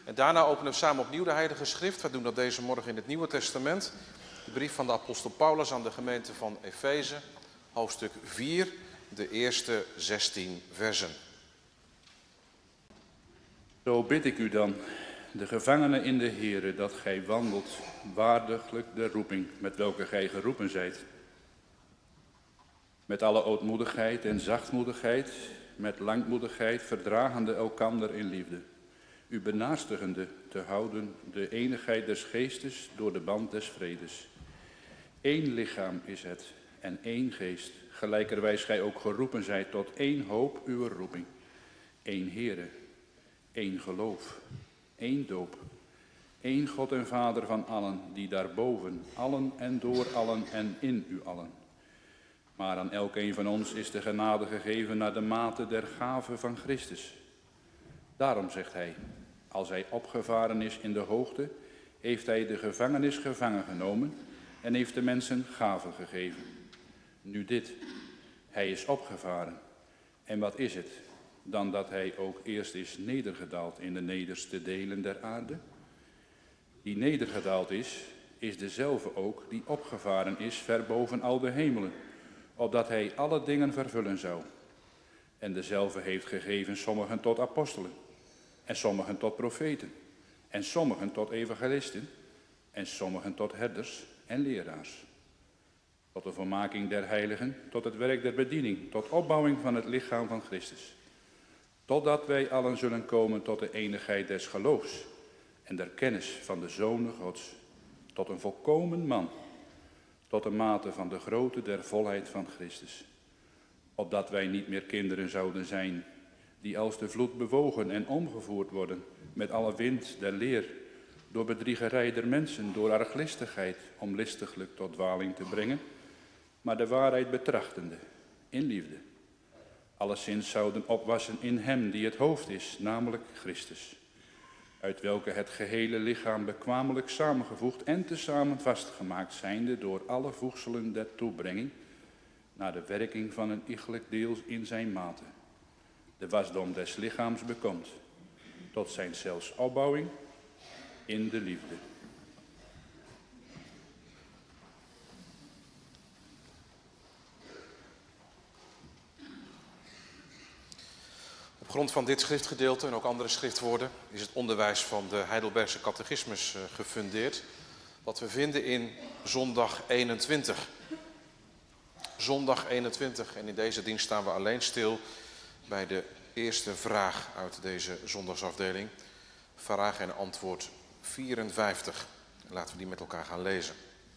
En daarna openen we samen opnieuw de Heilige Schrift. We doen dat deze morgen in het Nieuwe Testament. De brief van de apostel Paulus aan de gemeente van Efeze, hoofdstuk 4, de eerste 16 versen. Zo bid ik u dan, de gevangenen in de Here, dat gij wandelt waardiglijk de roeping met welke gij geroepen zijt. Met alle ootmoedigheid en zachtmoedigheid, met langmoedigheid, verdragende elkander in liefde. U benaastigende te houden de enigheid des geestes door de band des vredes. Eén lichaam is het en één geest, gelijkerwijs gij ook geroepen zijt tot één hoop uw roeping. Eén Heere, één geloof, één doop, één God en Vader van allen, die daarboven, allen en door allen en in u allen. Maar aan elkeen van ons is de genade gegeven naar de mate der gave van Christus. Daarom zegt hij, als hij opgevaren is in de hoogte, heeft hij de gevangenis gevangen genomen en heeft de mensen gaven gegeven. Nu dit, hij is opgevaren. En wat is het? Dan dat hij ook eerst is nedergedaald in de nederste delen der aarde? Die nedergedaald is dezelfde ook die opgevaren is ver boven al de hemelen, opdat hij alle dingen vervullen zou. En dezelfde heeft gegeven sommigen tot apostelen, en sommigen tot profeten, en sommigen tot evangelisten, en sommigen tot herders en leraars. Tot de volmaking der heiligen, tot het werk der bediening, tot opbouwing van het lichaam van Christus. Totdat wij allen zullen komen tot de enigheid des geloofs en der kennis van de Zonen Gods, tot een volkomen man, tot de mate van de grootte der volheid van Christus. Opdat wij niet meer kinderen zouden zijn, die als de vloed bewogen en omgevoerd worden met alle wind der leer, door bedriegerij der mensen, door arglistigheid, om listiglijk tot dwaling te brengen, maar de waarheid betrachtende, in liefde. Alleszins zouden opwassen in hem die het hoofd is, namelijk Christus, uit welke het gehele lichaam bekwamelijk samengevoegd en tezamen vastgemaakt zijnde door alle voegselen der toebrenging, naar de werking van een iegelijk deel in zijn mate, de wasdom des lichaams bekomt, tot zijn zelfs opbouwing in de liefde. Op grond van dit schriftgedeelte en ook andere schriftwoorden is het onderwijs van de Heidelbergse catechismus gefundeerd, wat we vinden in zondag 21. Zondag 21, en in deze dienst staan we alleen stil bij de eerste vraag uit deze zondagsafdeling, vraag en antwoord 54. Laten we die met elkaar gaan lezen.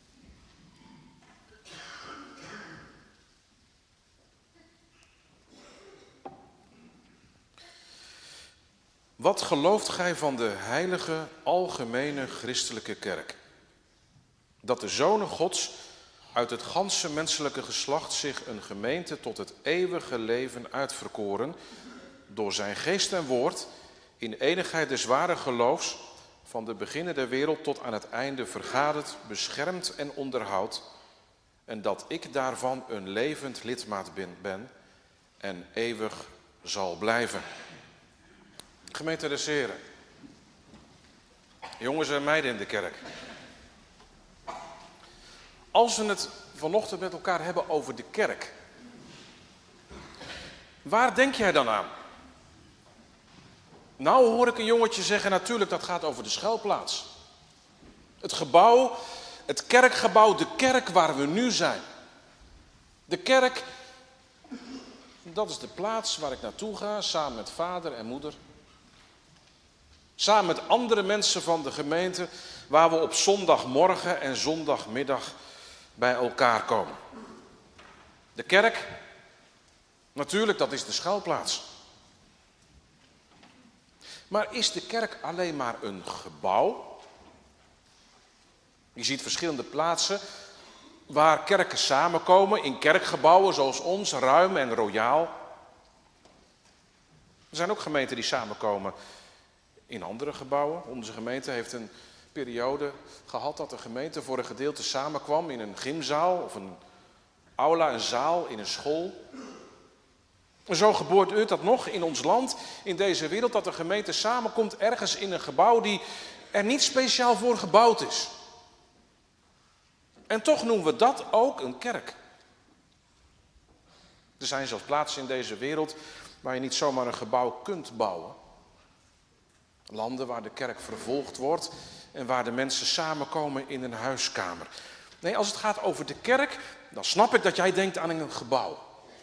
Wat gelooft gij van de heilige, algemene christelijke kerk? Dat de Zonen Gods uit het ganse menselijke geslacht zich een gemeente tot het eeuwige leven uitverkoren, door zijn geest en woord, in enigheid des ware geloofs, van de beginnen der wereld tot aan het einde vergaderd, beschermd en onderhoudt, en dat ik daarvan een levend lidmaat ben en eeuwig zal blijven. Gemeente des Heren, jongens en meiden in de kerk. Als we het vanochtend met elkaar hebben over de kerk, waar denk jij dan aan? Nou hoor ik een jongetje zeggen, natuurlijk dat gaat over de schuilplaats. Het gebouw, het kerkgebouw, de kerk waar we nu zijn. De kerk, dat is de plaats waar ik naartoe ga, samen met vader en moeder. Samen met andere mensen van de gemeente, waar we op zondagmorgen en zondagmiddag bij elkaar komen. De kerk, natuurlijk, dat is de schuilplaats. Maar is de kerk alleen maar een gebouw? Je ziet verschillende plaatsen waar kerken samenkomen, in kerkgebouwen zoals ons, ruim en royaal. Er zijn ook gemeenten die samenkomen in andere gebouwen. Onze gemeente heeft een periode gehad dat de gemeente voor een gedeelte samenkwam in een gymzaal of een aula, een zaal in een school. En zo gebeurt dat nog in ons land, in deze wereld, dat de gemeente samenkomt ergens in een gebouw die er niet speciaal voor gebouwd is. En toch noemen we dat ook een kerk. Er zijn zelfs plaatsen in deze wereld waar je niet zomaar een gebouw kunt bouwen. Landen waar de kerk vervolgd wordt en waar de mensen samenkomen in een huiskamer. Nee, als het gaat over de kerk, dan snap ik dat jij denkt aan een gebouw.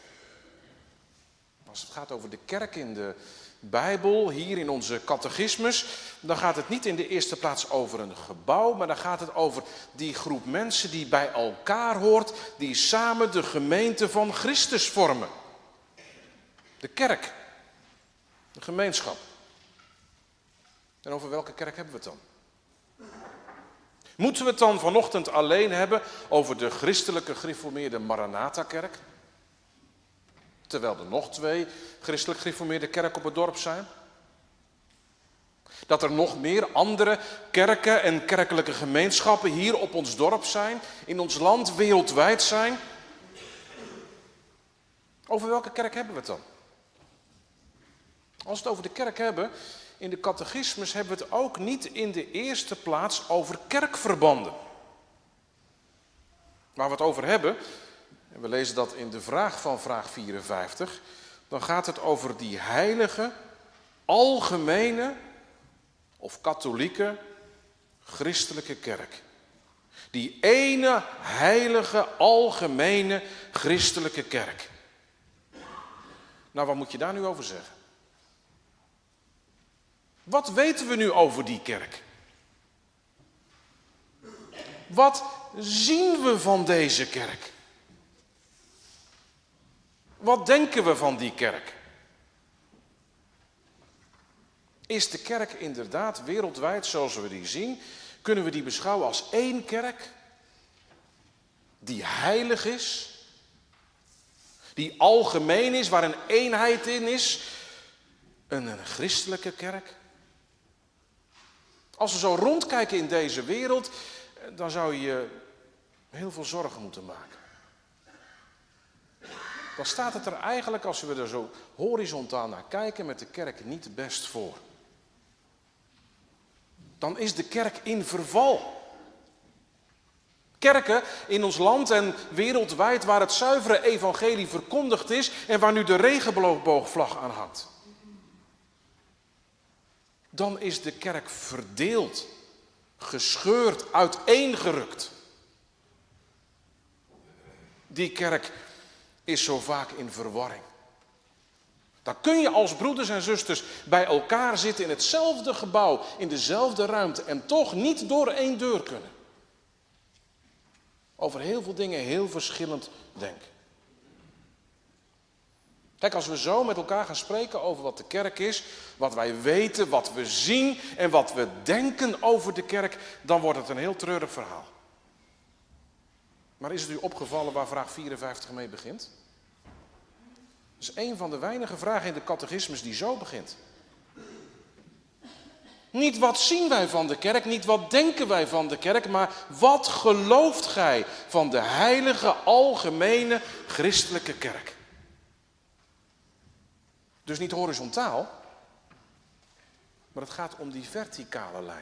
Als het gaat over de kerk in de Bijbel, hier in onze catechismus, dan gaat het niet in de eerste plaats over een gebouw, maar dan gaat het over die groep mensen die bij elkaar hoort, die samen de gemeente van Christus vormen. De kerk, de gemeenschap. En over welke kerk hebben we het dan? Moeten we het dan vanochtend alleen hebben over de christelijke gereformeerde Maranatha-kerk? Terwijl er nog 2 christelijk gereformeerde kerken op het dorp zijn? Dat er nog meer andere kerken en kerkelijke gemeenschappen hier op ons dorp zijn, in ons land, wereldwijd zijn? Over welke kerk hebben we het dan? Als we het over de kerk hebben, in de catechismus hebben we het ook niet in de eerste plaats over kerkverbanden. Waar we het over hebben, en we lezen dat in de vraag van vraag 54, dan gaat het over die heilige, algemene of katholieke christelijke kerk. Die ene heilige, algemene christelijke kerk. Nou, wat moet je daar nu over zeggen? Wat weten we nu over die kerk? Wat zien we van deze kerk? Wat denken we van die kerk? Is de kerk inderdaad wereldwijd zoals we die zien? Kunnen we die beschouwen als één kerk? Die heilig is? Die algemeen is, waar een eenheid in is? Een christelijke kerk? Als we zo rondkijken in deze wereld, dan zou je heel veel zorgen moeten maken. Dan staat het er eigenlijk, als we er zo horizontaal naar kijken, met de kerk niet best voor. Dan is de kerk in verval. Kerken in ons land en wereldwijd waar het zuivere evangelie verkondigd is en waar nu de regenboogvlag aan hangt. Dan is de kerk verdeeld, gescheurd, uiteengerukt. Die kerk is zo vaak in verwarring. Dan kun je als broeders en zusters bij elkaar zitten in hetzelfde gebouw, in dezelfde ruimte en toch niet door één deur kunnen. Over heel veel dingen heel verschillend denken. Kijk, als we zo met elkaar gaan spreken over wat de kerk is, wat wij weten, wat we zien en wat we denken over de kerk, dan wordt het een heel treurig verhaal. Maar is het u opgevallen waar vraag 54 mee begint? Dat is een van de weinige vragen in de catechismus die zo begint. Niet wat zien wij van de kerk, niet wat denken wij van de kerk, maar wat gelooft gij van de heilige, algemene, christelijke kerk? Dus niet horizontaal, maar het gaat om die verticale lijn.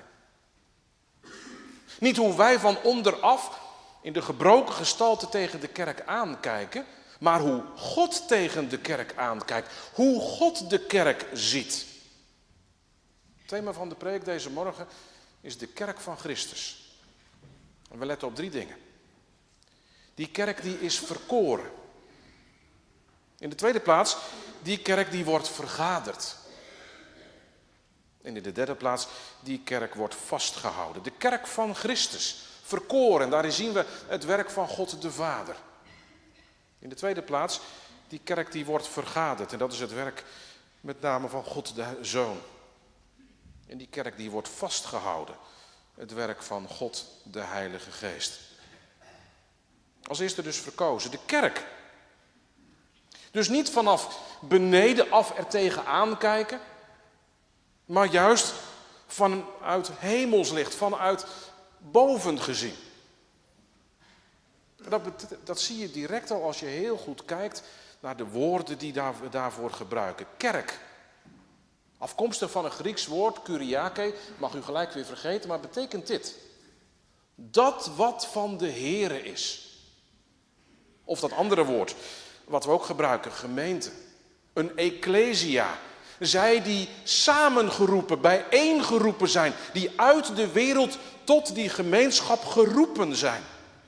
Niet hoe wij van onderaf in de gebroken gestalte tegen de kerk aankijken, maar hoe God tegen de kerk aankijkt, hoe God de kerk ziet. Het thema van de preek deze morgen is de kerk van Christus. En we letten op 3 dingen. Die kerk die is verkoren. In de tweede plaats, die kerk die wordt vergaderd. En in de derde plaats, die kerk wordt vastgehouden. De kerk van Christus, verkoren. En daarin zien we het werk van God de Vader. In de tweede plaats, die kerk die wordt vergaderd. En dat is het werk met name van God de Zoon. En die kerk die wordt vastgehouden. Het werk van God de Heilige Geest. Als eerste dus verkozen, de kerk. Dus niet vanaf beneden af er tegenaan kijken, maar juist vanuit hemelslicht, vanuit boven gezien. Dat zie je direct al als je heel goed kijkt naar de woorden die daarvoor gebruiken. Kerk. Afkomstig van een Grieks woord, kuriake, mag u gelijk weer vergeten, maar betekent dit. Dat wat van de Here is. Of dat andere woord, wat we ook gebruiken, gemeente. Een ecclesia. Zij die samengeroepen, bijeengeroepen zijn. Die uit de wereld tot die gemeenschap geroepen zijn.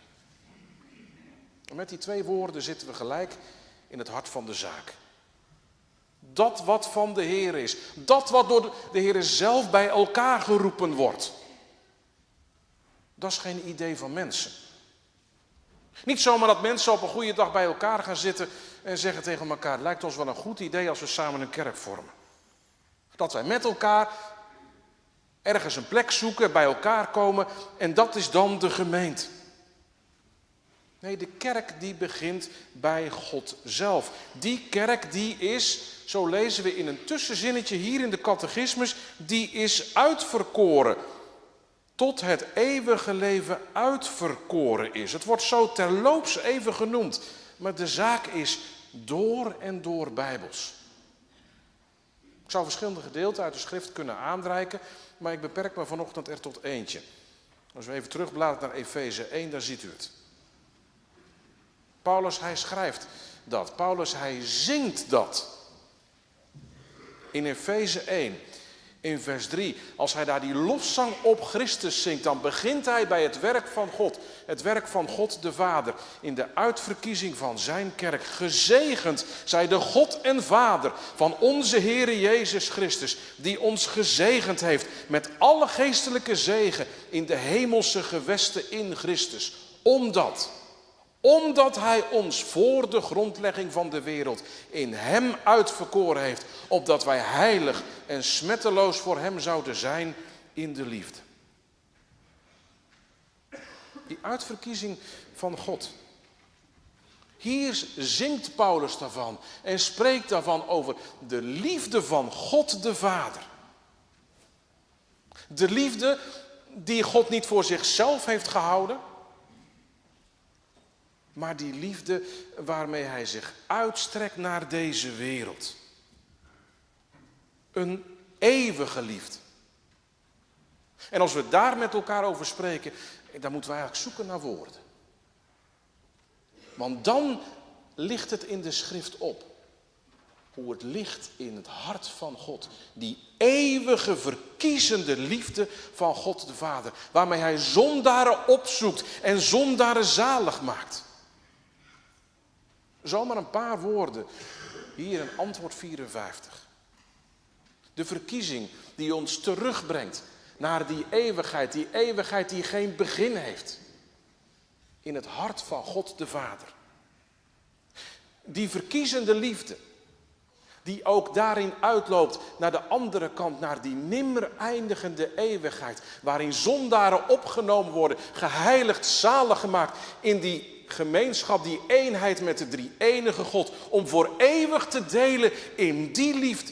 En met die twee woorden zitten we gelijk in het hart van de zaak. Dat wat van de Heer is. Dat wat door de Heer zelf bij elkaar geroepen wordt. Dat is geen idee van mensen. Niet zomaar dat mensen op een goede dag bij elkaar gaan zitten en zeggen tegen elkaar: het lijkt ons wel een goed idee als we samen een kerk vormen. Dat wij met elkaar ergens een plek zoeken, bij elkaar komen en dat is dan de gemeente. Nee, de kerk die begint bij God zelf. Die kerk die is, zo lezen we in een tussenzinnetje hier in de catechismus, die is uitverkoren. Tot het eeuwige leven uitverkoren is. Het wordt zo terloops even genoemd. Maar de zaak is door en door bijbels. Ik zou verschillende gedeelten uit de schrift kunnen aanreiken, maar ik beperk me vanochtend er tot eentje. Als we even terugbladeren naar Efeze 1, dan ziet u het. Paulus, hij schrijft dat. Paulus, hij zingt dat. In Efeze 1, in vers 3. Als hij daar die lofzang op Christus zingt, dan begint hij bij het werk van God. Het werk van God de Vader. In de uitverkiezing van zijn kerk. Gezegend zij de God en Vader van onze Heere Jezus Christus. Die ons gezegend heeft met alle geestelijke zegen in de hemelse gewesten in Christus. Omdat hij ons voor de grondlegging van de wereld in hem uitverkoren heeft. Opdat wij heilig en smetteloos voor hem zouden zijn in de liefde. Die uitverkiezing van God. Hier zingt Paulus daarvan en spreekt daarvan over de liefde van God de Vader. De liefde die God niet voor zichzelf heeft gehouden. Maar die liefde waarmee hij zich uitstrekt naar deze wereld. Een eeuwige liefde. En als we daar met elkaar over spreken, dan moeten we eigenlijk zoeken naar woorden. Want dan ligt het in de schrift op. Hoe het ligt in het hart van God. Die eeuwige verkiezende liefde van God de Vader. Waarmee hij zondaren opzoekt en zondaren zalig maakt. Zomaar een paar woorden. Hier in antwoord 54. De verkiezing die ons terugbrengt naar die eeuwigheid die geen begin heeft. In het hart van God de Vader. Die verkiezende liefde, die ook daarin uitloopt naar de andere kant, naar die nimmer eindigende eeuwigheid. Waarin zondaren opgenomen worden, geheiligd, zalig gemaakt in die gemeenschap, die eenheid met de drie-enige God. Om voor eeuwig te delen in die liefde.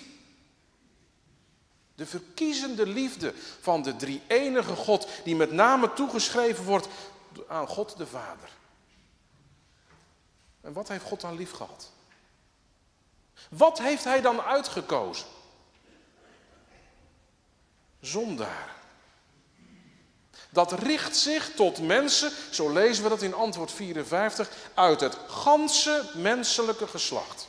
De verkiezende liefde van de drie-enige God, die met name toegeschreven wordt aan God de Vader. En wat heeft God dan lief gehad? Wat heeft hij dan uitgekozen? Zondaren. Dat richt zich tot mensen, zo lezen we dat in antwoord 54, uit het ganse menselijke geslacht.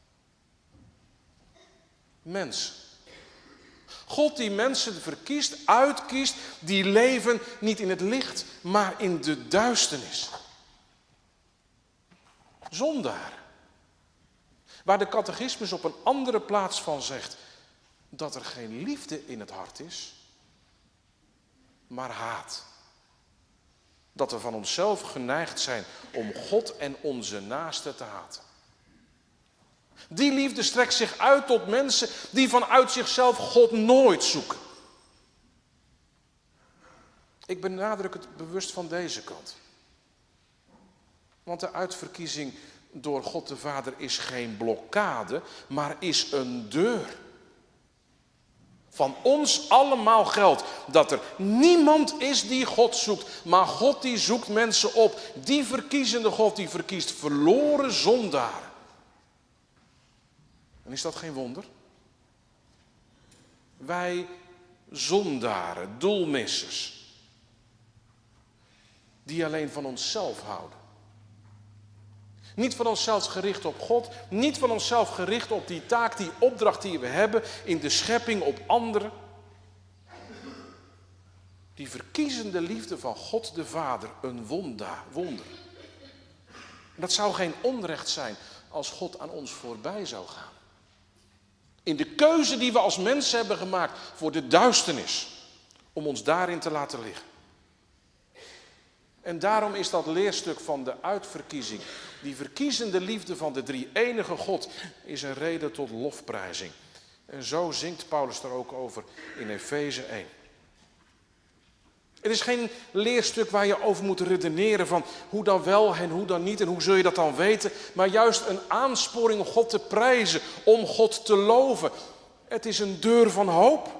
Mensen. God die mensen verkiest, uitkiest, die leven niet in het licht, maar in de duisternis. Zondaren. Waar de catechismus op een andere plaats van zegt dat er geen liefde in het hart is, maar haat. Dat we van onszelf geneigd zijn om God en onze naaste te haten. Die liefde strekt zich uit tot mensen die vanuit zichzelf God nooit zoeken. Ik benadruk het bewust van deze kant. Want de uitverkiezing door God de Vader is geen blokkade, maar is een deur. Van ons allemaal geldt dat er niemand is die God zoekt, maar God die zoekt mensen op. Die verkiezende God die verkiest verloren zondaren. En is dat geen wonder? Wij zondaren, doelmissers, die alleen van onszelf houden. Niet van onszelf gericht op God, niet van onszelf gericht op die taak, die opdracht die we hebben in de schepping op anderen. Die verkiezende liefde van God de Vader, een wonder. Dat zou geen onrecht zijn als God aan ons voorbij zou gaan. In de keuze die we als mensen hebben gemaakt voor de duisternis, om ons daarin te laten liggen. En daarom is dat leerstuk van de uitverkiezing, die verkiezende liefde van de drie-enige God, is een reden tot lofprijzing. En zo zingt Paulus er ook over in Efeze 1. Het is geen leerstuk waar je over moet redeneren van hoe dan wel en hoe dan niet en hoe zul je dat dan weten. Maar juist een aansporing om God te prijzen, om God te loven. Het is een deur van hoop.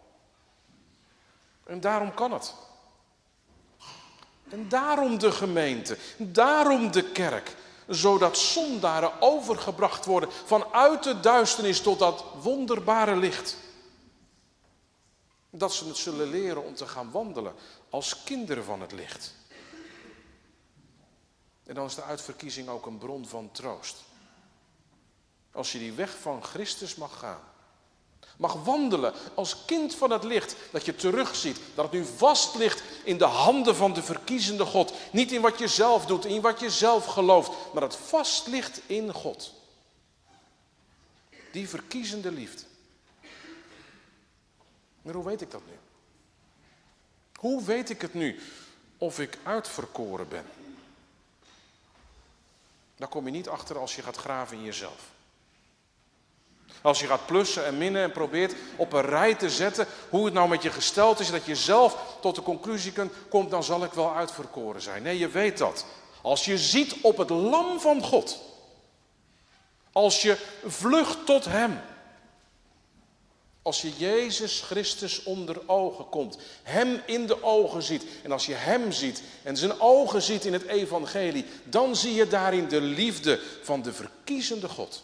En daarom kan het. En daarom de gemeente, daarom de kerk. Zodat zondaren overgebracht worden vanuit de duisternis tot dat wonderbare licht. Dat ze het zullen leren om te gaan wandelen als kinderen van het licht. En dan is de uitverkiezing ook een bron van troost. Als je die weg van Christus mag gaan. Mag wandelen als kind van het licht. Dat je terugziet, dat het nu vast ligt in de handen van de verkiezende God. Niet in wat je zelf doet, in wat je zelf gelooft. Maar dat het vast ligt in God. Die verkiezende liefde. Maar hoe weet ik dat nu? Hoe weet ik het nu of ik uitverkoren ben? Daar kom je niet achter als je gaat graven in jezelf. Als je gaat plussen en minnen en probeert op een rij te zetten hoe het nou met je gesteld is, dat je zelf tot de conclusie komt, dan zal ik wel uitverkoren zijn. Nee, je weet dat. Als je ziet op het lam van God. Als je vlucht tot hem. Als je Jezus Christus onder ogen komt, hem in de ogen ziet. En als je hem ziet en zijn ogen ziet in het evangelie, dan zie je daarin de liefde van de verkiezende God.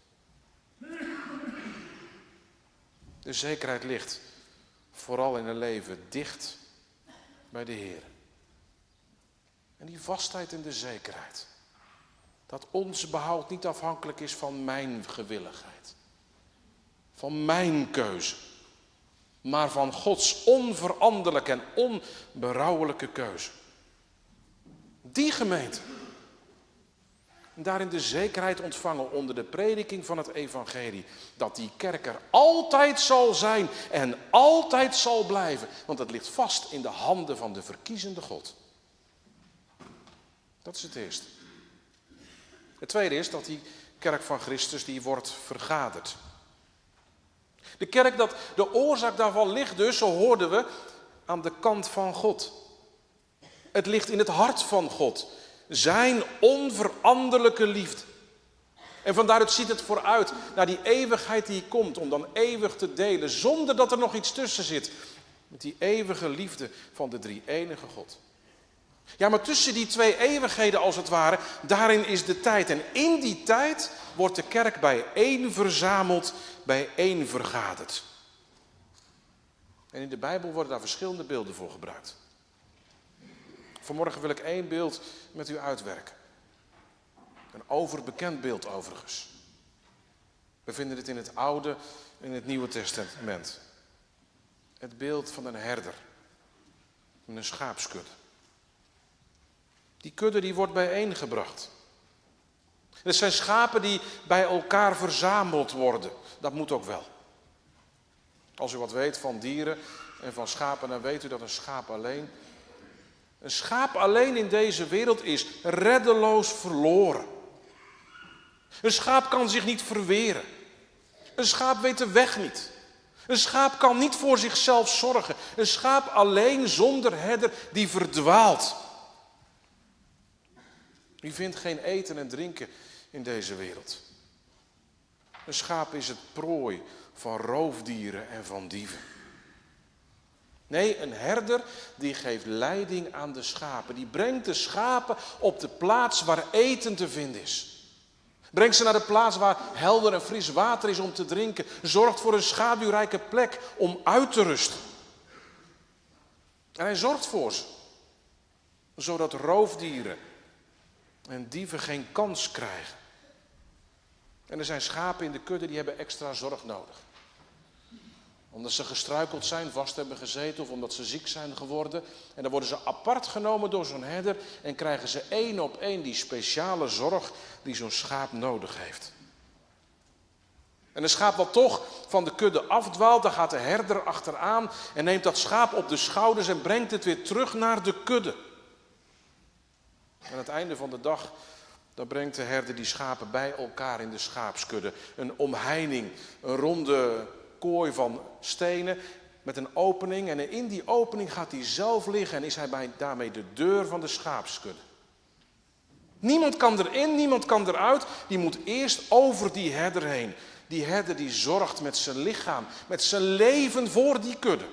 De zekerheid ligt vooral in een leven dicht bij de Heer. En die vastheid en de zekerheid. Dat ons behoud niet afhankelijk is van mijn gewilligheid. Van mijn keuze. Maar van Gods onveranderlijke en onberouwelijke keuze. Die gemeente. En daarin de zekerheid ontvangen onder de prediking van het evangelie. Dat die kerk er altijd zal zijn en altijd zal blijven. Want het ligt vast in de handen van de verkiezende God. Dat is het eerste. Het tweede is dat die kerk van Christus die wordt vergaderd. De kerk, de oorzaak daarvan ligt dus, zo hoorden we, aan de kant van God. Het ligt in het hart van God. Zijn onveranderlijke liefde. En van daaruit ziet het vooruit naar die eeuwigheid die komt. Om dan eeuwig te delen, zonder dat er nog iets tussen zit. Met die eeuwige liefde van de drie-enige God. Ja, maar tussen die twee eeuwigheden als het ware, daarin is de tijd. En in die tijd wordt de kerk bijeen verzameld, bijeen vergaderd. En in de Bijbel worden daar verschillende beelden voor gebruikt. Vanmorgen wil ik 1 beeld met u uitwerken. Een overbekend beeld overigens. We vinden het in het Oude en in het Nieuwe Testament. Het beeld van een herder. Met een schaapskudde. Die kudde die wordt bijeengebracht. Het zijn schapen die bij elkaar verzameld worden. Dat moet ook wel. Als u wat weet van dieren en van schapen, dan weet u dat een schaap alleen in deze wereld is reddeloos verloren. Een schaap kan zich niet verweren. Een schaap weet de weg niet. Een schaap kan niet voor zichzelf zorgen. Een schaap alleen zonder herder die verdwaalt. U vindt geen eten en drinken in deze wereld. Een schaap is het prooi van roofdieren en van dieven. Nee, een herder die geeft leiding aan de schapen. Die brengt de schapen op de plaats waar eten te vinden is. Brengt ze naar de plaats waar helder en fris water is om te drinken. Zorgt voor een schaduwrijke plek om uit te rusten. En hij zorgt voor ze. Zodat roofdieren en dieven geen kans krijgen. En er zijn schapen in de kudde die hebben extra zorg nodig. Omdat ze gestruikeld zijn, vast hebben gezeten of omdat ze ziek zijn geworden. En dan worden ze apart genomen door zo'n herder en krijgen ze 1 op 1 die speciale zorg die zo'n schaap nodig heeft. En een schaap wat toch van de kudde afdwaalt, dan gaat de herder achteraan en neemt dat schaap op de schouders en brengt het weer terug naar de kudde. En aan het einde van de dag, dan brengt de herder die schapen bij elkaar in de schaapskudde. Een omheining, een ronde kooi van stenen met een opening. En in die opening gaat hij zelf liggen en is hij daarmee de deur van de schaapskudde. Niemand kan erin, niemand kan eruit. Die moet eerst over die herder heen. Die herder die zorgt met zijn lichaam, met zijn leven voor die kudde.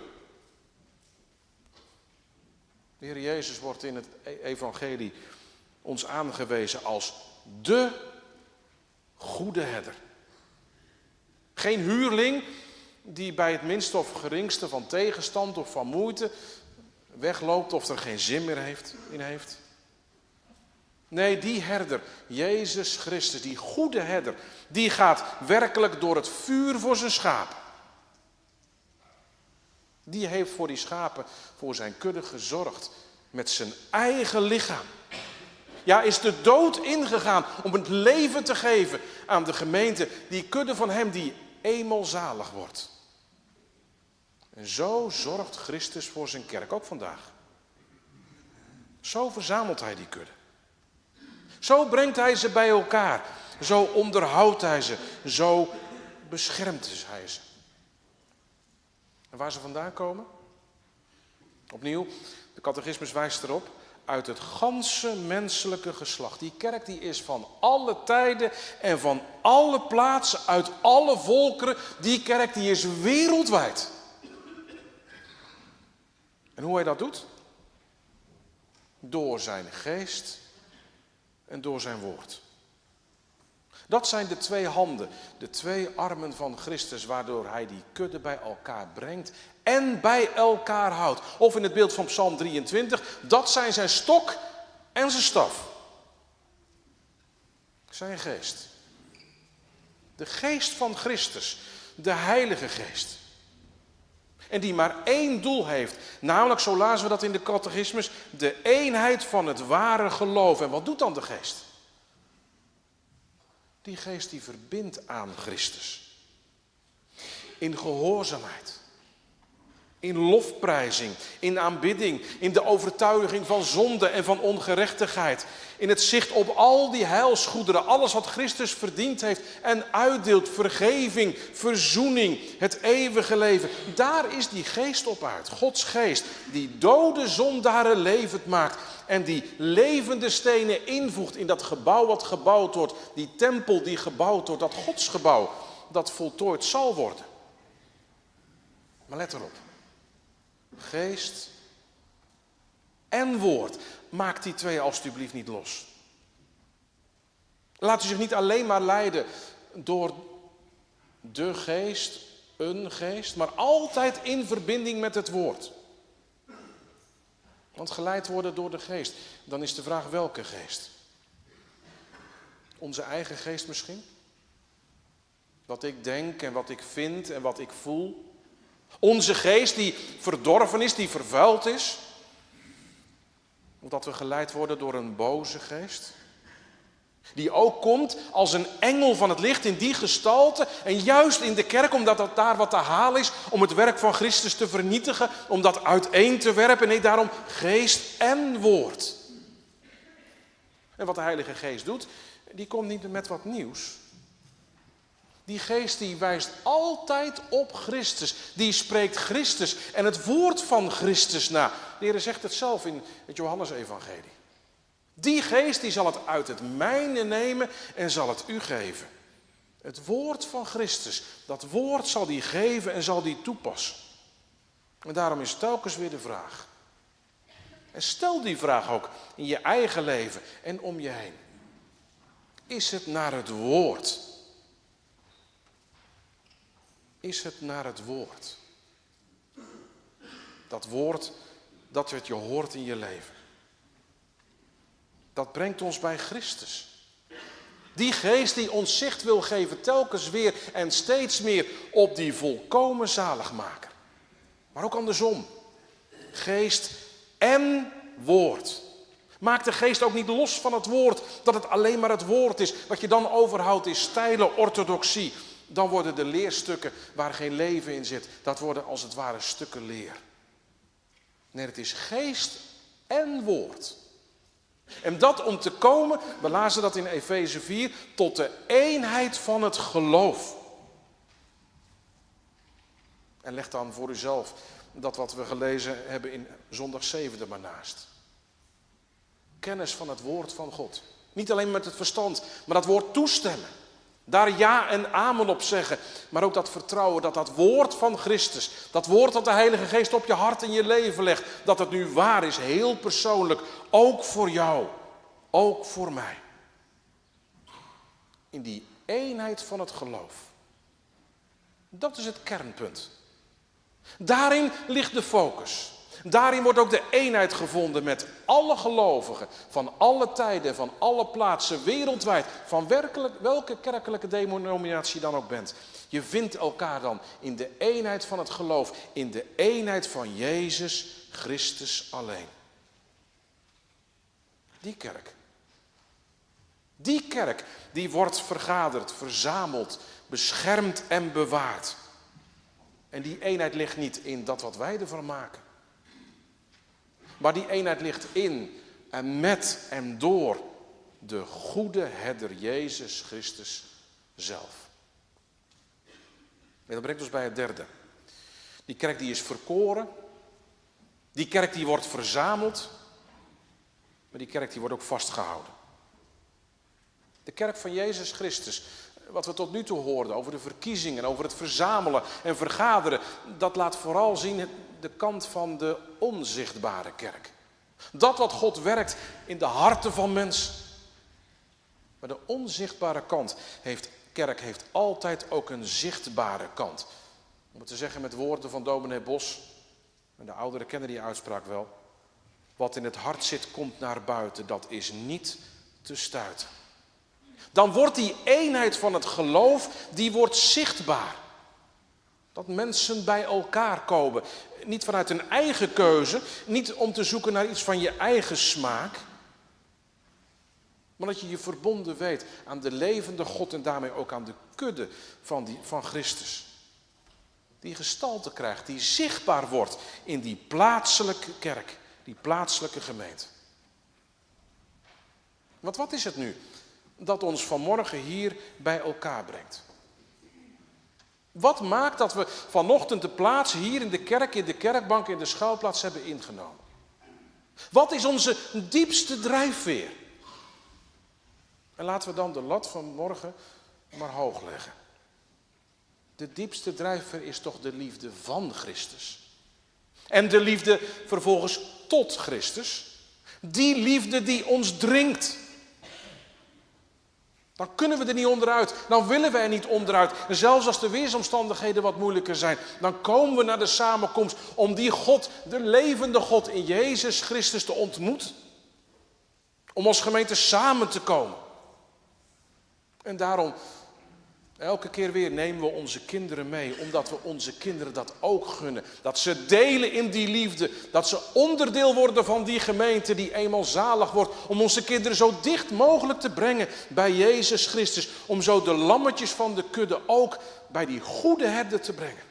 De Heer Jezus wordt in het evangelie ons aangewezen als de goede herder. Geen huurling die bij het minste of geringste van tegenstand of van moeite wegloopt of er geen zin meer in heeft. Nee, die herder, Jezus Christus, die goede herder, die gaat werkelijk door het vuur voor zijn schapen. Die heeft voor die schapen, voor zijn kudde gezorgd met zijn eigen lichaam. Ja, is de dood ingegaan om het leven te geven aan de gemeente, die kudde van hem die eenmaal zalig wordt. En zo zorgt Christus voor zijn kerk, ook vandaag. Zo verzamelt hij die kudde. Zo brengt hij ze bij elkaar. Zo onderhoudt hij ze. Zo beschermt hij ze. En waar ze vandaan komen? Opnieuw, de catechismus wijst erop. Uit het ganse menselijke geslacht. Die kerk die is van alle tijden en van alle plaatsen, uit alle volkeren. Die kerk die is wereldwijd. En hoe hij dat doet? Door zijn geest en door zijn woord. Dat zijn de 2 handen, de 2 armen van Christus, waardoor hij die kudde bij elkaar brengt en bij elkaar houdt. Of in het beeld van Psalm 23, dat zijn zijn stok en zijn staf. Zijn geest. De geest van Christus, de Heilige Geest. En die maar 1 doel heeft, namelijk, zo lazen we dat in de catechismus, de eenheid van het ware geloof. En wat doet dan de geest? Die geest die verbindt aan Christus. In gehoorzaamheid. In lofprijzing. In aanbidding. In de overtuiging van zonde en van ongerechtigheid. In het zicht op al die heilsgoederen. Alles wat Christus verdiend heeft en uitdeelt. Vergeving, verzoening, het eeuwige leven. Daar is die geest op uit. Gods geest die dode zondaren levend maakt. En die levende stenen invoegt in dat gebouw wat gebouwd wordt. Die tempel die gebouwd wordt. Dat godsgebouw dat voltooid zal worden. Maar let erop. Geest en woord. Maak die 2 alstublieft niet los. Laat u zich niet alleen maar leiden door de geest, een geest, maar altijd in verbinding met het woord. Want geleid worden door de geest, dan is de vraag welke geest? Onze eigen geest misschien? Wat ik denk en wat ik vind en wat ik voel? Onze geest die verdorven is, die vervuild is. Omdat we geleid worden door een boze geest. Die ook komt als een engel van het licht in die gestalte. En juist in de kerk, omdat dat daar wat te halen is. Om het werk van Christus te vernietigen. Om dat uiteen te werpen. Nee, daarom geest en woord. En wat de Heilige Geest doet, die komt niet met wat nieuws. Die geest die wijst altijd op Christus. Die spreekt Christus en het woord van Christus na. De Heer zegt het zelf in het Johannesevangelie. Die geest die zal het uit het mijne nemen en zal het u geven. Het woord van Christus, dat woord zal die geven en zal die toepassen. En daarom is telkens weer de vraag. En stel die vraag ook in je eigen leven en om je heen. Is het naar het woord? Is het naar het woord? Dat woord dat wat je hoort in je leven. Dat brengt ons bij Christus. Die geest die ons zicht wil geven telkens weer en steeds meer op die volkomen zaligmaker. Maar ook andersom. Geest en woord. Maak de geest ook niet los van het woord, dat het alleen maar het woord is. Wat je dan overhoudt is steile orthodoxie. Dan worden de leerstukken waar geen leven in zit, dat worden als het ware stukken leer. Nee, het is geest en woord. En dat om te komen, we lazen dat in Efeze 4, tot de eenheid van het geloof. En leg dan voor uzelf dat wat we gelezen hebben in zondag 7 er maar naast. Kennis van het woord van God. Niet alleen met het verstand, maar dat woord toestemmen. Daar ja en amen op zeggen. Maar ook dat vertrouwen dat dat woord van Christus, dat woord dat de Heilige Geest op je hart en je leven legt, dat het nu waar is, heel persoonlijk, ook voor jou, ook voor mij. In die eenheid van het geloof. Dat is het kernpunt. Daarin ligt de focus. Daarin wordt ook de eenheid gevonden met alle gelovigen van alle tijden, van alle plaatsen, wereldwijd, van welke kerkelijke denominatie je dan ook bent. Je vindt elkaar dan in de eenheid van het geloof, in de eenheid van Jezus Christus alleen. Die kerk, die wordt vergaderd, verzameld, beschermd en bewaard. En die eenheid ligt niet in dat wat wij ervan maken. Maar die eenheid ligt in en met en door de goede herder Jezus Christus zelf. En dat brengt ons bij het derde. Die kerk die is verkoren. Die kerk die wordt verzameld. Maar die kerk die wordt ook vastgehouden. De kerk van Jezus Christus, wat we tot nu toe hoorden over de verkiezingen, over het verzamelen en vergaderen, dat laat vooral zien de kant van de onzichtbare kerk. Dat wat God werkt in de harten van mensen. Maar de onzichtbare kant kerk heeft altijd ook een zichtbare kant. Om het te zeggen met woorden van dominee Bos, en de ouderen kennen die uitspraak wel. Wat in het hart zit, komt naar buiten, dat is niet te stuiten. Dan wordt die eenheid van het geloof, die wordt zichtbaar. Dat mensen bij elkaar komen. Niet vanuit een eigen keuze, niet om te zoeken naar iets van je eigen smaak. Maar dat je je verbonden weet aan de levende God en daarmee ook aan de kudde van Christus. Die gestalte krijgt, die zichtbaar wordt in die plaatselijke kerk, die plaatselijke gemeente. Want wat is het nu dat ons vanmorgen hier bij elkaar brengt? Wat maakt dat we vanochtend de plaats hier in de kerk, in de kerkbank, in de schuilplaats hebben ingenomen? Wat is onze diepste drijfveer? En laten we dan de lat van morgen maar hoog leggen. De diepste drijfveer is toch de liefde van Christus. En de liefde vervolgens tot Christus. Die liefde die ons dringt. Dan kunnen we er niet onderuit. Dan willen we er niet onderuit. En zelfs als de weersomstandigheden wat moeilijker zijn, dan komen we naar de samenkomst om die God, de levende God in Jezus Christus te ontmoeten. Om als gemeente samen te komen. En daarom, elke keer weer nemen we onze kinderen mee, omdat we onze kinderen dat ook gunnen. Dat ze delen in die liefde, dat ze onderdeel worden van die gemeente die eenmaal zalig wordt. Om onze kinderen zo dicht mogelijk te brengen bij Jezus Christus. Om zo de lammetjes van de kudde ook bij die goede herder te brengen.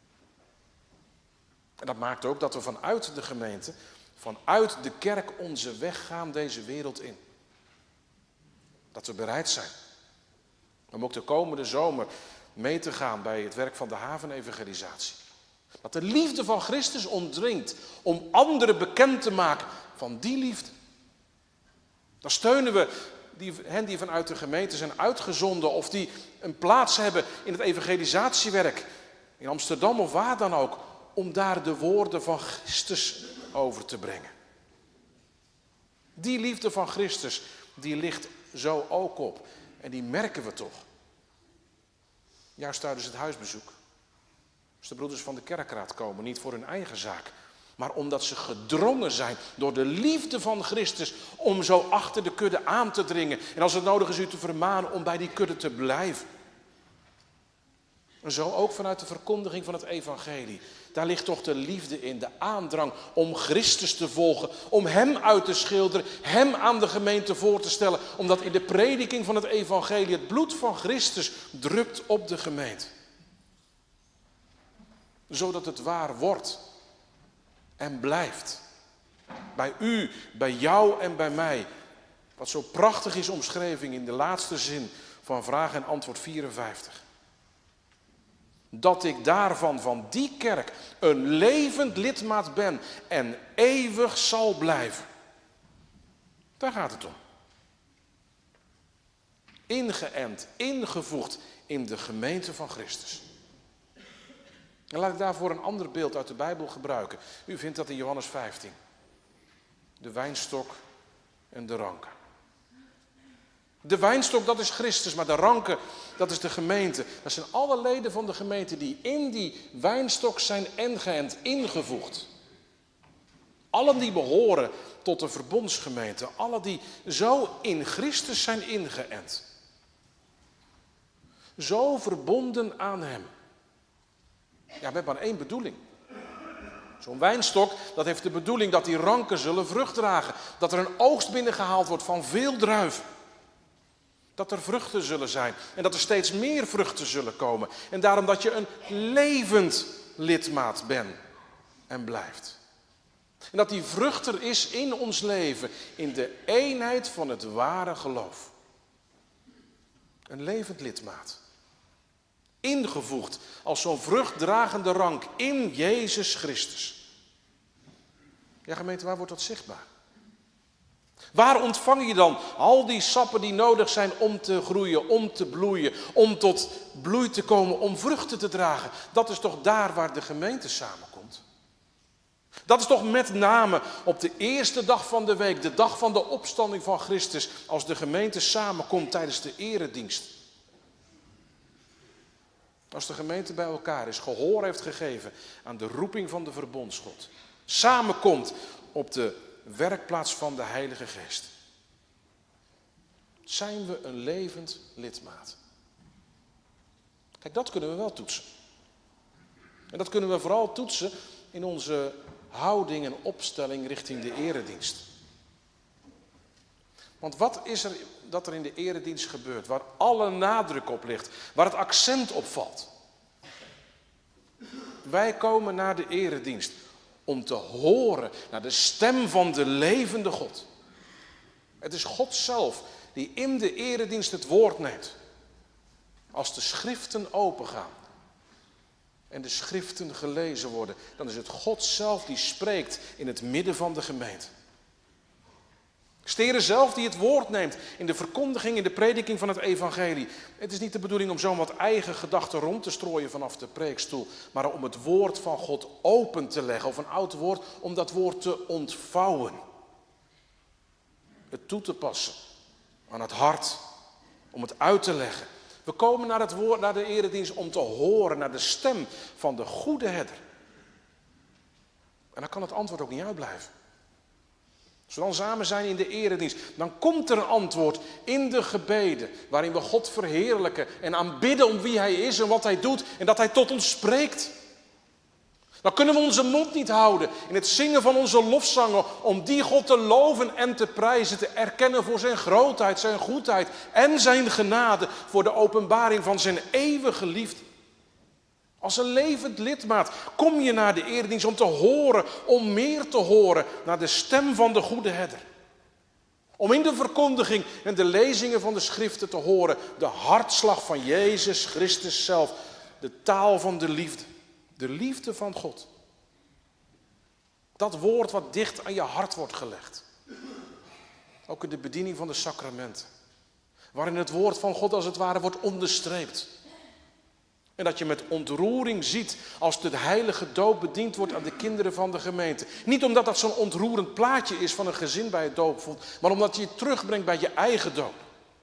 En dat maakt ook dat we vanuit de gemeente, vanuit de kerk onze weg gaan deze wereld in. Dat we bereid zijn om ook de komende zomer mee te gaan bij het werk van de havenevangelisatie. Dat de liefde van Christus ontdringt om anderen bekend te maken van die liefde. Dan steunen we hen die vanuit de gemeente zijn uitgezonden of die een plaats hebben in het evangelisatiewerk in Amsterdam of waar dan ook, om daar de woorden van Christus over te brengen. Die liefde van Christus, die ligt zo ook op. En die merken we toch. Juist tijdens het huisbezoek. Als de broeders van de kerkraad komen, niet voor hun eigen zaak. Maar omdat ze gedrongen zijn door de liefde van Christus om zo achter de kudde aan te dringen. En als het nodig is u te vermanen om bij die kudde te blijven. En zo ook vanuit de verkondiging van het evangelie. Daar ligt toch de liefde in, de aandrang om Christus te volgen. Om hem uit te schilderen, hem aan de gemeente voor te stellen. Omdat in de prediking van het evangelie het bloed van Christus drupt op de gemeente. Zodat het waar wordt en blijft. Bij u, bij jou en bij mij. Wat zo prachtig is omschreven in de laatste zin van vraag en antwoord 54. Dat ik daarvan, van die kerk, een levend lidmaat ben en eeuwig zal blijven. Daar gaat het om. Ingeënt, ingevoegd in de gemeente van Christus. En laat ik daarvoor een ander beeld uit de Bijbel gebruiken. U vindt dat in Johannes 15. De wijnstok en de ranken. De wijnstok, dat is Christus, maar de ranken, dat is de gemeente. Dat zijn alle leden van de gemeente die in die wijnstok zijn ingeënt, ingevoegd. Allen die behoren tot de verbondsgemeente. Allen die zo in Christus zijn ingeënt. Zo verbonden aan hem. Ja, met maar één bedoeling. Zo'n wijnstok, dat heeft de bedoeling dat die ranken zullen vrucht dragen. Dat er een oogst binnengehaald wordt van veel druiven. Dat er vruchten zullen zijn. En dat er steeds meer vruchten zullen komen. En daarom dat je een levend lidmaat bent en blijft. En dat die vrucht er is in ons leven. In de eenheid van het ware geloof. Een levend lidmaat. Ingevoegd als zo'n vruchtdragende rank in Jezus Christus. Ja, gemeente, waar wordt dat zichtbaar? Waar ontvang je dan al die sappen die nodig zijn om te groeien, om te bloeien, om tot bloei te komen, om vruchten te dragen? Dat is toch daar waar de gemeente samenkomt? Dat is toch met name op de eerste dag van de week, de dag van de opstanding van Christus, als de gemeente samenkomt tijdens de eredienst. Als de gemeente bij elkaar is, gehoor heeft gegeven aan de roeping van de verbondsgod. Samenkomt op de werkplaats van de Heilige Geest. Zijn we een levend lidmaat? Kijk, dat kunnen we wel toetsen. En dat kunnen we vooral toetsen in onze houding en opstelling richting de eredienst. Want wat is er dat er in de eredienst gebeurt, waar alle nadruk op ligt, waar het accent op valt? Wij komen naar de eredienst om te horen naar de stem van de levende God. Het is God zelf die in de eredienst het woord neemt. Als de schriften opengaan en de schriften gelezen worden, dan is het God zelf die spreekt in het midden van de gemeente. Het is de Heer zelf die het woord neemt in de verkondiging, in de prediking van het evangelie. Het is niet de bedoeling om zo'n wat eigen gedachten rond te strooien vanaf de preekstoel, maar om het woord van God open te leggen, of een oud woord, om dat woord te ontvouwen. Het toe te passen aan het hart, om het uit te leggen. We komen naar het woord, naar de eredienst om te horen naar de stem van de goede herder. En dan kan het antwoord ook niet uitblijven. Als we dan samen zijn in de eredienst, dan komt er een antwoord in de gebeden, waarin we God verheerlijken en aanbidden om wie Hij is en wat Hij doet en dat Hij tot ons spreekt. Dan kunnen we onze mond niet houden in het zingen van onze lofzangen om die God te loven en te prijzen, te erkennen voor zijn grootheid, zijn goedheid en zijn genade, voor de openbaring van zijn eeuwige liefde. Als een levend lidmaat kom je naar de eredienst om te horen, om meer te horen naar de stem van de goede herder. Om in de verkondiging en de lezingen van de schriften te horen de hartslag van Jezus Christus zelf, de taal van de liefde van God. Dat woord wat dicht aan je hart wordt gelegd. Ook in de bediening van de sacramenten, waarin het woord van God als het ware wordt onderstreept. En dat je met ontroering ziet als de heilige doop bediend wordt aan de kinderen van de gemeente. Niet omdat dat zo'n ontroerend plaatje is van een gezin bij het doopvond, maar omdat je je terugbrengt bij je eigen doop.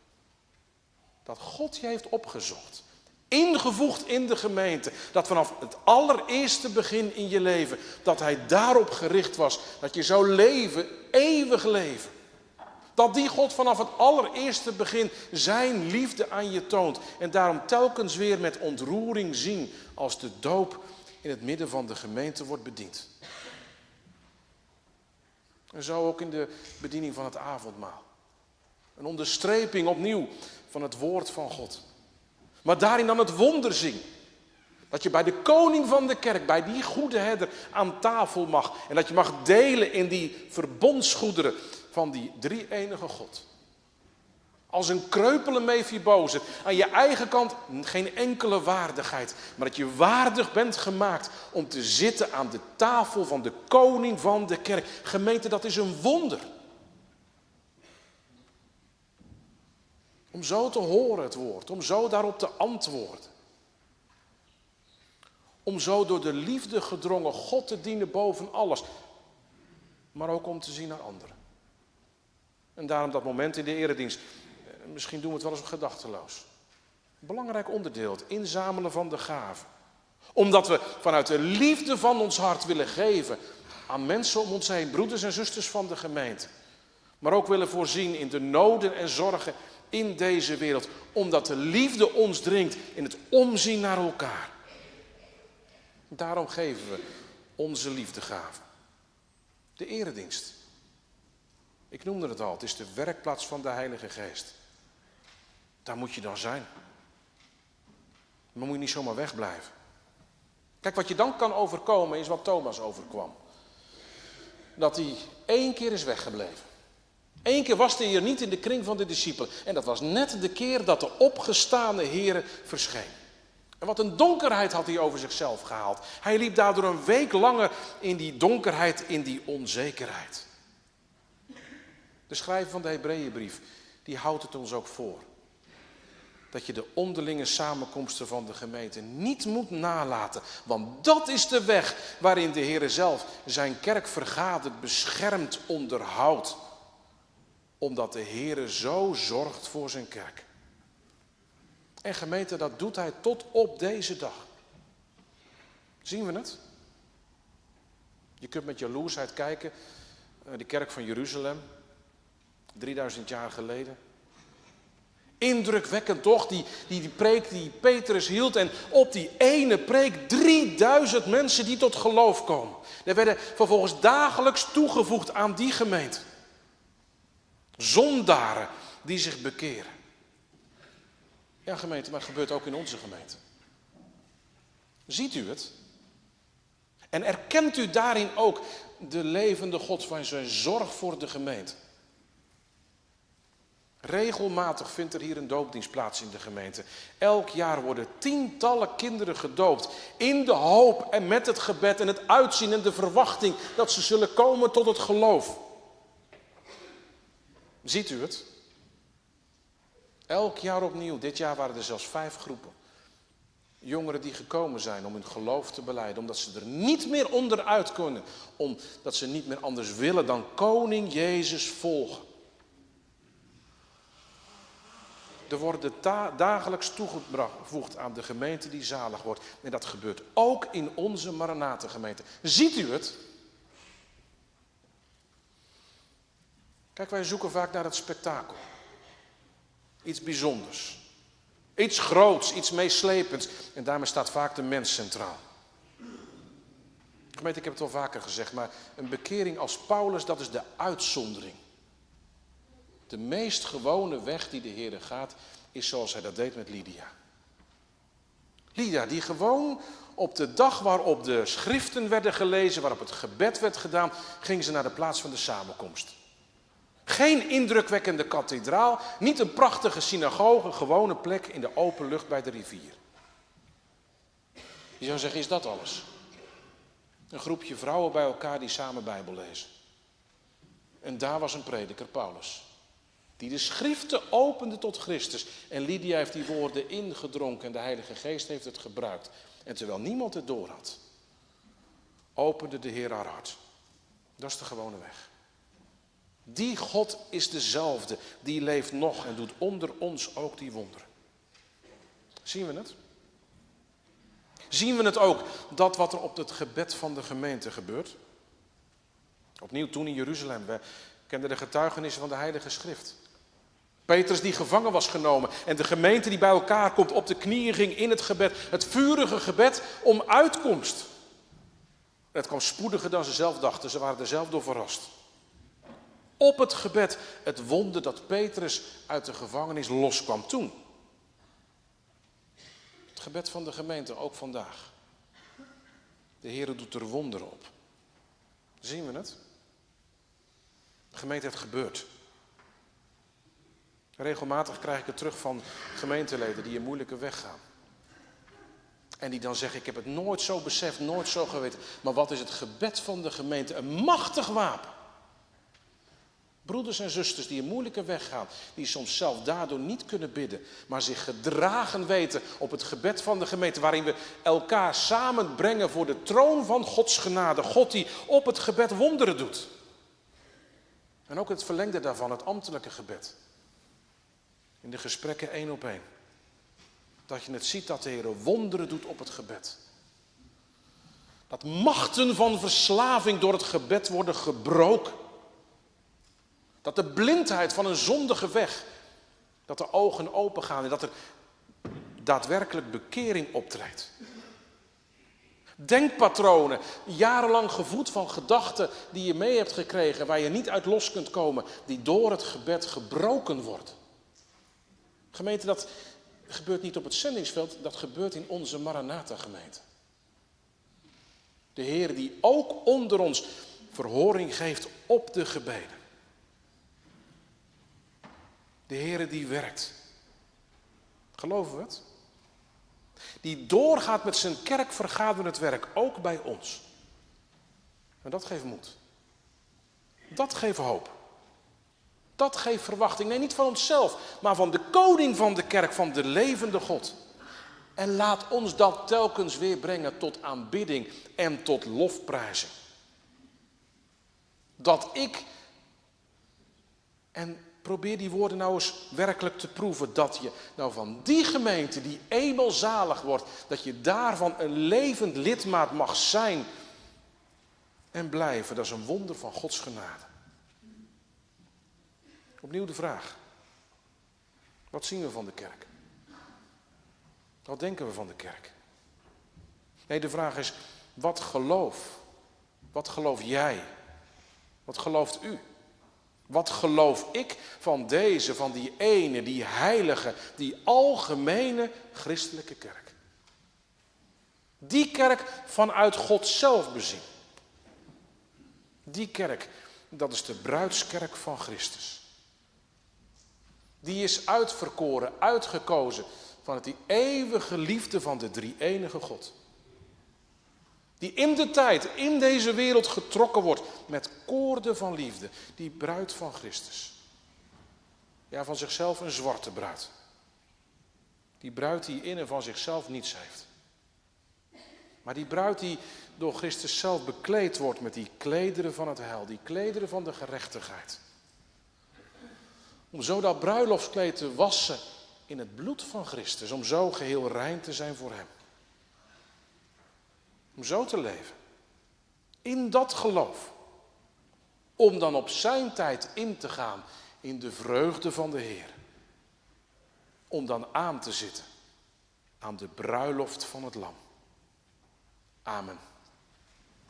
Dat God je heeft opgezocht. Ingevoegd in de gemeente. Dat vanaf het allereerste begin in je leven, dat hij daarop gericht was. Dat je zou leven, eeuwig leven. Dat die God vanaf het allereerste begin zijn liefde aan je toont. En daarom telkens weer met ontroering zien als de doop in het midden van de gemeente wordt bediend. En zo ook in de bediening van het avondmaal. Een onderstreping opnieuw van het woord van God. Maar daarin dan het wonder zien. Dat je bij de koning van de kerk, bij die goede herder aan tafel mag. En dat je mag delen in die verbondsgoederen van die drie-enige God. Als een kreupele Mephibozet. Aan je eigen kant geen enkele waardigheid. Maar dat je waardig bent gemaakt om te zitten aan de tafel van de koning van de kerk. Gemeente, dat is een wonder. Om zo te horen het woord. Om zo daarop te antwoorden. Om zo door de liefde gedrongen God te dienen boven alles. Maar ook om te zien naar anderen. En daarom dat moment in de eredienst. Misschien doen we het wel eens gedachteloos. Een belangrijk onderdeel, het inzamelen van de gaven. Omdat we vanuit de liefde van ons hart willen geven aan mensen om ons heen. Broeders en zusters van de gemeente. Maar ook willen voorzien in de noden en zorgen in deze wereld. Omdat de liefde ons dringt in het omzien naar elkaar. Daarom geven we onze liefdegaven. De eredienst. Ik noemde het al, het is de werkplaats van de Heilige Geest. Daar moet je dan zijn. Maar moet je niet zomaar wegblijven. Kijk, wat je dan kan overkomen is wat Thomas overkwam. Dat hij 1 keer is weggebleven. 1 keer was hij hier niet in de kring van de discipelen. En dat was net de keer dat de opgestane Heere verscheen. En wat een donkerheid had hij over zichzelf gehaald. Hij liep daardoor een week langer in die donkerheid, in die onzekerheid. De schrijver van de Hebreeënbrief, die houdt het ons ook voor. Dat je de onderlinge samenkomsten van de gemeente niet moet nalaten. Want dat is de weg waarin de Heere zelf zijn kerk vergadert, beschermt, onderhoudt. Omdat de Heere zo zorgt voor zijn kerk. En gemeente, dat doet hij tot op deze dag. Zien we het? Je kunt met jaloersheid kijken naar de kerk van Jeruzalem. 3000 jaar geleden. Indrukwekkend toch, die preek die Petrus hield. En op die ene preek 3000 mensen die tot geloof komen. Er werden vervolgens dagelijks toegevoegd aan die gemeente. Zondaren die zich bekeren. Ja gemeente, maar het gebeurt ook in onze gemeente. Ziet u het? En erkent u daarin ook de levende God van zijn zorg voor de gemeente? Regelmatig vindt er hier een doopdienst plaats in de gemeente. Elk jaar worden tientallen kinderen gedoopt. In de hoop en met het gebed en het uitzien en de verwachting dat ze zullen komen tot het geloof. Ziet u het? Elk jaar opnieuw. Dit jaar waren er zelfs 5 groepen. Jongeren die gekomen zijn om hun geloof te belijden. Omdat ze er niet meer onderuit kunnen. Omdat ze niet meer anders willen dan koning Jezus volgen. Er worden dagelijks toegevoegd aan de gemeente die zalig wordt. En dat gebeurt ook in onze Maranatha-gemeente. Ziet u het? Kijk, wij zoeken vaak naar het spektakel. Iets bijzonders. Iets groots, iets meeslepends. En daarmee staat vaak de mens centraal. Gemeente, ik heb het wel vaker gezegd, maar een bekering als Paulus, dat is de uitzondering. De meest gewone weg die de Heer gaat, is zoals hij dat deed met Lydia. Lydia, die gewoon op de dag waarop de schriften werden gelezen, waarop het gebed werd gedaan, ging ze naar de plaats van de samenkomst. Geen indrukwekkende kathedraal, niet een prachtige synagoge, een gewone plek in de open lucht bij de rivier. Je zou zeggen, is dat alles? Een groepje vrouwen bij elkaar die samen Bijbel lezen. En daar was een prediker, Paulus. Die de schriften opende tot Christus. En Lydia heeft die woorden ingedronken en de Heilige Geest heeft het gebruikt. En terwijl niemand het door had, opende de Heer haar hart. Dat is de gewone weg. Die God is dezelfde, die leeft nog en doet onder ons ook die wonderen. Zien we het? Zien we het ook, dat wat er op het gebed van de gemeente gebeurt? Opnieuw toen in Jeruzalem, we kenden de getuigenissen van de Heilige Schrift. Petrus die gevangen was genomen en de gemeente die bij elkaar komt, op de knieën ging in het gebed. Het vurige gebed om uitkomst. Het kwam spoediger dan ze zelf dachten, ze waren er zelf door verrast. Op het gebed, het wonder dat Petrus uit de gevangenis loskwam toen. Het gebed van de gemeente, ook vandaag. De Heer doet er wonderen op. Zien we het? De gemeente heeft gebeurd. Regelmatig krijg ik het terug van gemeenteleden die een moeilijke weg gaan. En die dan zeggen, ik heb het nooit zo beseft, nooit zo geweten. Maar wat is het gebed van de gemeente? Een machtig wapen. Broeders en zusters die een moeilijke weg gaan, die soms zelf daardoor niet kunnen bidden, maar zich gedragen weten op het gebed van de gemeente, waarin we elkaar samenbrengen voor de troon van Gods genade. God die op het gebed wonderen doet. En ook het verlengde daarvan, het ambtelijke gebed. In de gesprekken 1 op 1. Dat je het ziet dat de Heer wonderen doet op het gebed. Dat machten van verslaving door het gebed worden gebroken. Dat de blindheid van een zondige weg, dat de ogen open gaan en dat er daadwerkelijk bekering optreedt. Denkpatronen, jarenlang gevoed van gedachten die je mee hebt gekregen, waar je niet uit los kunt komen, die door het gebed gebroken worden. Gemeente, dat gebeurt niet op het zendingsveld, dat gebeurt in onze Maranatha-gemeente. De Heer die ook onder ons verhoring geeft op de gebeden. De Heer die werkt. Geloven we het? Die doorgaat met zijn kerkvergaderend werk, ook bij ons. En dat geeft moed. Dat geeft hoop. Dat geeft verwachting. Nee, niet van onszelf, maar van de koning van de kerk, van de levende God. En laat ons dat telkens weer brengen tot aanbidding en tot lofprijzing. Dat ik, en probeer die woorden nou eens werkelijk te proeven, dat je nou van die gemeente die eenmaal zalig wordt, dat je daarvan een levend lidmaat mag zijn en blijven. Dat is een wonder van Gods genade. Opnieuw de vraag. Wat zien we van de kerk? Wat denken we van de kerk? Nee, de vraag is, wat geloof? Wat geloof jij? Wat gelooft u? Wat geloof ik van deze, van die ene, die heilige, die algemene christelijke kerk? Die kerk vanuit God zelf bezien. Die kerk, dat is de bruidskerk van Christus. Die is uitverkoren, uitgekozen vanuit die eeuwige liefde van de drie-enige God. Die in de tijd, in deze wereld getrokken wordt met koorden van liefde. Die bruid van Christus. Ja, van zichzelf een zwarte bruid. Die bruid die in en van zichzelf niets heeft. Maar die bruid die door Christus zelf bekleed wordt met die klederen van het heil. Die klederen van de gerechtigheid. Om zo dat bruiloftskleed te wassen in het bloed van Christus. Om zo geheel rein te zijn voor hem. Om zo te leven. In dat geloof. Om dan op zijn tijd in te gaan in de vreugde van de Heer. Om dan aan te zitten aan de bruiloft van het Lam. Amen.